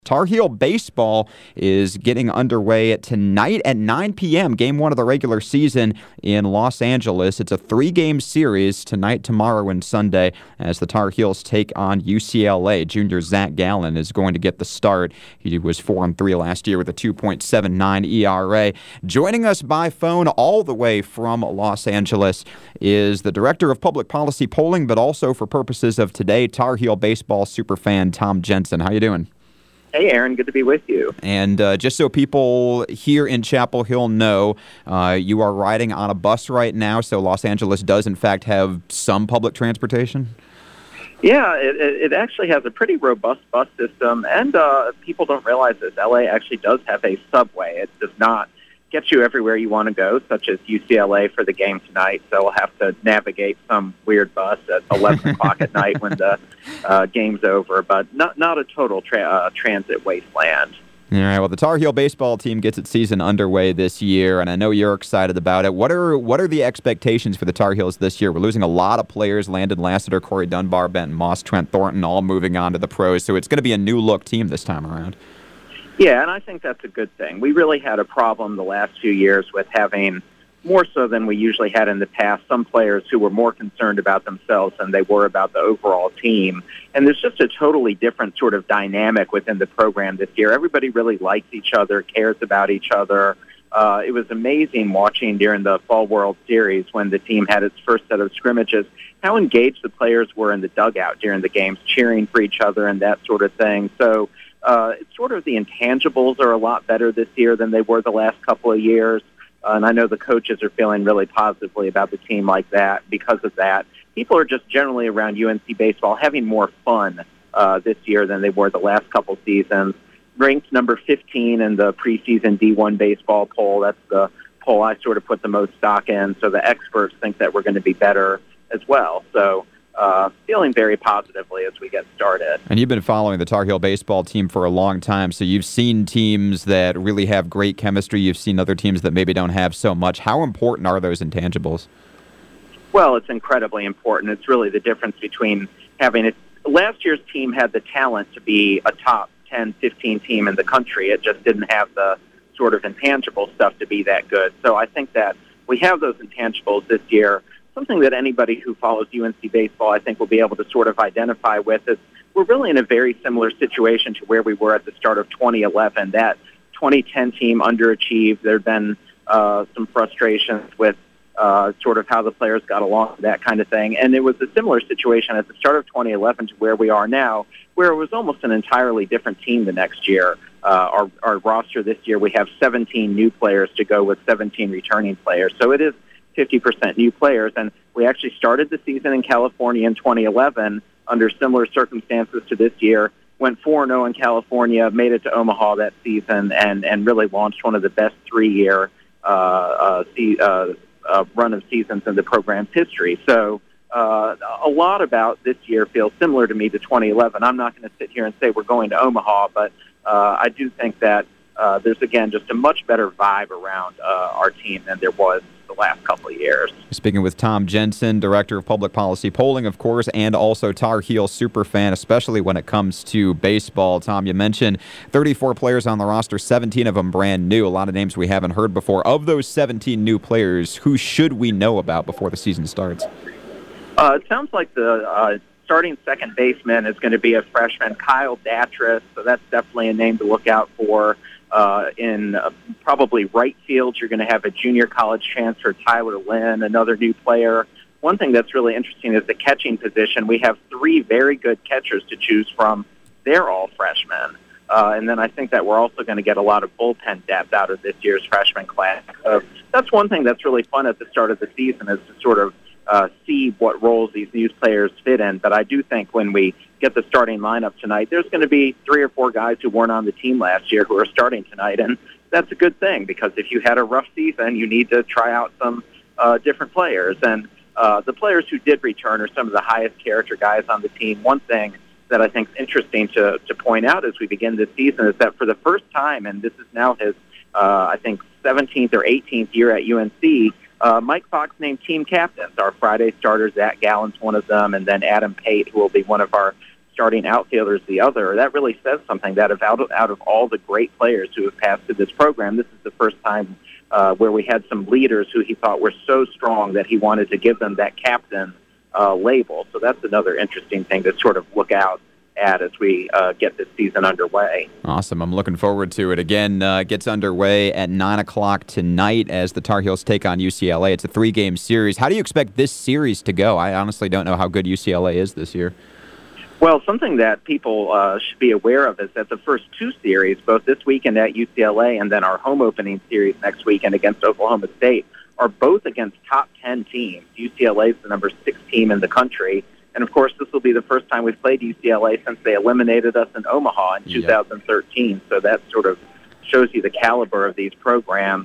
Tar Heel baseball is getting underway tonight at 9 p.m., Game 1 of the regular season in Los Angeles. It's a 3-game series tonight, tomorrow, and Sunday as the Tar Heels take on UCLA. Junior Zach Gallen is going to get the start. He was 4-3 last year with a 2.79 ERA. Joining us by phone all the way from Los Angeles is the Director of Public Policy Polling, but also for purposes of today, Tar Heel baseball superfan Tom Jensen. How you doing? Hey, Aaron. Good to be with you. And just so people here in Chapel Hill know, you are riding on a bus right now, so Los Angeles does, in fact, have some public transportation? Yeah, it actually has a pretty robust bus system, and people don't realize this. LA actually does have a subway. It does not get you everywhere you want to go, such as UCLA for the game tonight, so we'll have to navigate some weird bus at 11 o'clock at night when the game's over, but not a total transit wasteland. All right, well, the Tar Heel baseball team gets its season underway this year, and I know you're excited about it. What are the expectations for the Tar Heels this year? We're losing a lot of players, Landon Lassiter, Corey Dunbar, Benton Moss, Trent Thornton, all moving on to the pros, so it's going to be a new-look team this time around. Yeah, and I think that's a good thing. We really had a problem the last few years with having, more so than we usually had in the past, some players who were more concerned about themselves than they were about the overall team. And there's just a totally different sort of dynamic within the program this year. Everybody really likes each other, cares about each other. It was amazing watching during the Fall World Series when the team had its first set of scrimmages, how engaged the players were in the dugout during the games, cheering for each other and that sort of thing. So it's sort of the intangibles are a lot better this year than they were the last couple of years. And I know the coaches are feeling really positively about the team like that because of that. People are just generally around UNC baseball having more fun this year than they were the last couple seasons. Ranked number 15 in the preseason D1 baseball poll. That's the poll I sort of put the most stock in. So the experts think that we're going to be better as well. So feeling very positively as we get started. And you've been following the Tar Heel baseball team for a long time, so you've seen teams that really have great chemistry. You've seen other teams that maybe don't have so much. How important are those intangibles? Well, it's incredibly important. It's really the difference between having it. Last year's team had the talent to be a top 10, 15 team in the country. It just didn't have the sort of intangible stuff to be that good. So I think that we have those intangibles this year. Something that anybody who follows UNC baseball, I think, will be able to sort of identify with is we're really in a very similar situation to where we were at the start of 2011. That 2010 team underachieved. There have been some frustrations with sort of how the players got along, that kind of thing. And it was a similar situation at the start of 2011 to where we are now, where it was almost an entirely different team the next year. Our roster this year, we have 17 new players to go with 17 returning players. So it is 50% new players, and we actually started the season in California in 2011 under similar circumstances to this year, went 4-0 in California, made it to Omaha that season, and really launched one of the best 3-year run of seasons in the program's history. So a lot about this year feels similar to me to 2011. I'm not going to sit here and say we're going to Omaha, but I do think that there's, again, just a much better vibe around our team than there was the last couple of years. Speaking with Tom Jensen, Director of Public Policy Polling, of course, and also Tar Heel superfan, especially when it comes to baseball. Tom, you mentioned 34 players on the roster, 17 of them brand new, a lot of names we haven't heard before. Of those 17 new players, who should we know about before the season starts? It sounds like the starting second baseman is going to be a freshman, Kyle Datris, so that's definitely a name to look out for. In probably right field, you're going to have a junior college transfer, Tyler Lynn, another new player. One thing that's really interesting is the catching position. We have 3 very good catchers to choose from. They're all freshmen. And then I think that we're also going to get a lot of bullpen depth out of this year's freshman class. So that's one thing that's really fun at the start of the season, is to sort of see what roles these new players fit in. But I do think when we get the starting lineup tonight, there's going to be 3 or 4 guys who weren't on the team last year who are starting tonight, and that's a good thing, because if you had a rough season, you need to try out some different players. And the players who did return are some of the highest character guys on the team. One thing that I think is interesting to point out as we begin this season is that for the first time, and this is now his, I think, 17th or 18th year at UNC, Mike Fox named team captains. Our Friday starters, Zach Gallen's one of them, and then Adam Pate, who will be one of our starting outfielder is the other. That really says something that out of all the great players who have passed through this program, this is the first time where we had some leaders who he thought were so strong that he wanted to give them that captain label. So that's another interesting thing to sort of look out at as we get this season underway. Awesome. I'm looking forward to it. Again, gets underway at 9 o'clock tonight as the Tar Heels take on UCLA. It's a 3-game series. How do you expect this series to go? I honestly don't know how good UCLA is this year. Well, something that people should be aware of is that the first 2 series, both this weekend at UCLA and then our home opening series next weekend against Oklahoma State, are both against top 10 teams. UCLA is the number 6 team in the country. And, of course, this will be the first time we've played UCLA since they eliminated us in Omaha in 2013. So that sort of shows you the caliber of these programs.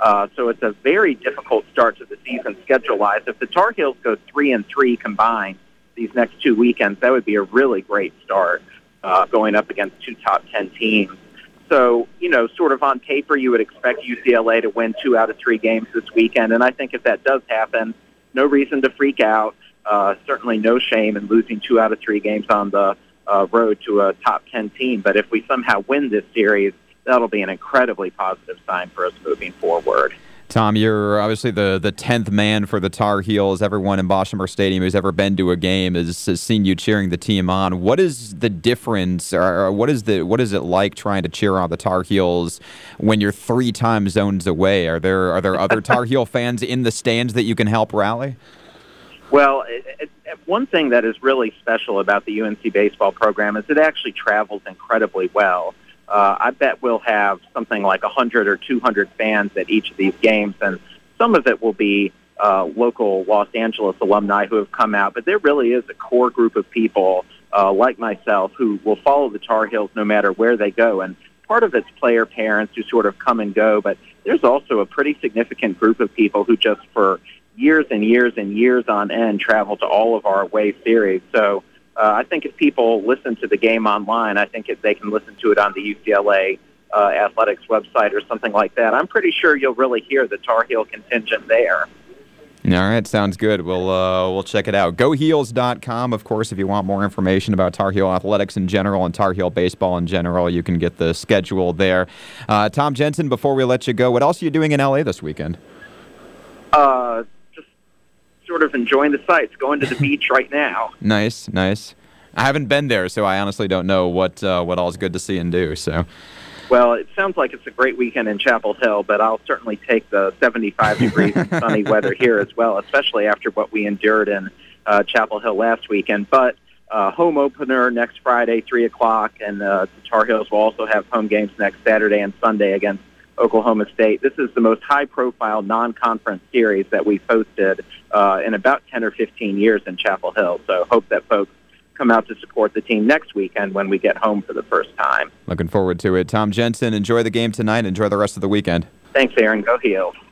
So it's a very difficult start to the season schedule-wise. If the Tar Heels go 3-3 combined these next 2 weekends, that would be a really great start going up against 2 top 10 teams. So, sort of on paper, you would expect UCLA to win 2 out of 3 games this weekend. And I think if that does happen, no reason to freak out. Certainly no shame in losing 2 out of 3 games on the road to a top 10 team. But if we somehow win this series, that'll be an incredibly positive sign for us moving forward. Tom, you're obviously the 10th man for the Tar Heels. Everyone in Boshamer Stadium who's ever been to a game has seen you cheering the team on. What is the difference, or what is it like trying to cheer on the Tar Heels when you're 3 time zones away? Are there other Tar Heel fans in the stands that you can help rally? Well, one thing that is really special about the UNC baseball program is it actually travels incredibly well. I bet we'll have something like 100 or 200 fans at each of these games, and some of it will be local Los Angeles alumni who have come out, but there really is a core group of people like myself who will follow the Tar Heels no matter where they go, and part of it's player parents who sort of come and go, but there's also a pretty significant group of people who just for years and years and years on end travel to all of our away series. So I think if people listen to the game online, I think if they can listen to it on the UCLA athletics website or something like that, I'm pretty sure you'll really hear the Tar Heel contingent there. All right, sounds good. We'll check it out. GoHeels.com, of course, if you want more information about Tar Heel athletics in general and Tar Heel baseball in general, you can get the schedule there. Tom Jensen, before we let you go, what else are you doing in L.A. this weekend? Sort of enjoying the sights, going to the beach right now. Nice. I haven't been there, so I honestly don't know what all is good to see and do. So, well, it sounds like it's a great weekend in Chapel Hill, but I'll certainly take the 75 degrees and sunny weather here as well, especially after what we endured in Chapel Hill last weekend. But home opener next Friday, 3 o'clock, and the Tar Heels will also have home games next Saturday and Sunday against Oklahoma State. This is the most high-profile non-conference series that we've hosted in about 10 or 15 years in Chapel Hill. So hope that folks come out to support the team next weekend when we get home for the first time. Looking forward to it. Tom Jensen, enjoy the game tonight. Enjoy the rest of the weekend. Thanks, Aaron. Go Heels.